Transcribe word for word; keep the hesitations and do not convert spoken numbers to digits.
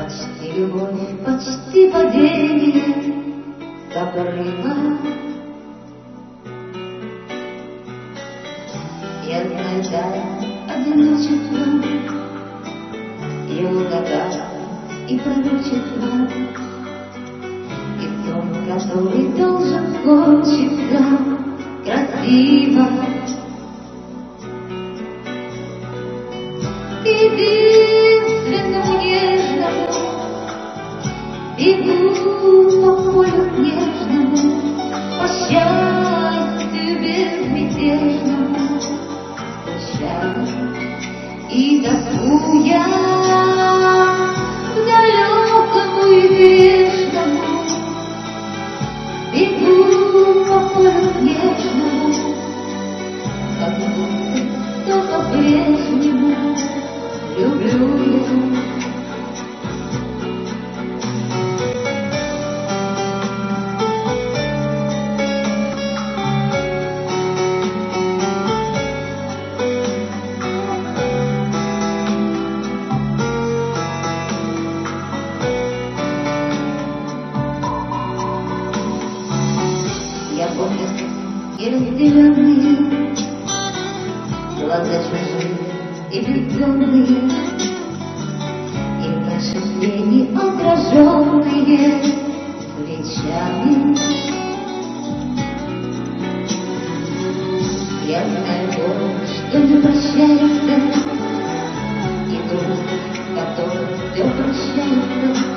Почти любовь, почти падение с обрыва. Я знаю, да, одиночество его догадка и пророчество, и сон, который должен кончиться красиво. Единственному нежному бегу по полю снежному, по счастью безмятежному, скучаю и тоскуя к далекому и вечному. Бегу по полю снежному, как будто все по-прежнему люблю я. Я помню неразделенные глаза чужие и бездонные, и наши тени отраженные плечами. Я знаю боль, что не прощается, и грусть, которой все прощается.